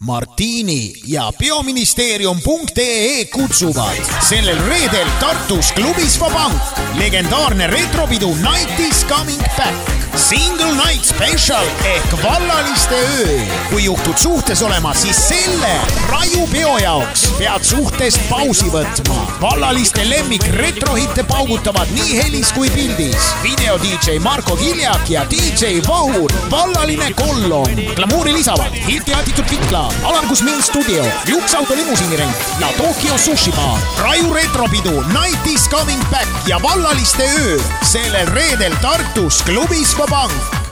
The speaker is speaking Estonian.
Martini ja bioministeerium.ee kutsuvad sellel reedel Tartus klubis Vabank. Legendaarne retropidu Night is coming back. Single night special ehk vallaliste öö. Kui juhtud suhtes olema, siis selle raju peo jaoks pead suhtest pausi võtma. Vallaliste lemmik retrohitte paugutavad nii helis kui pildis. Video DJ Marko Kiljak ja DJ Vahur. Vallaline kollon. Glamuuri lisavad Hiltiatitud Pikla, Alangus Min Studio, Luksauto limusiinirent ja Tokyo Sushi Bar. Raju retropidu Night is coming back ja vallaliste öö sellel reedel Tartus klubis Vabank.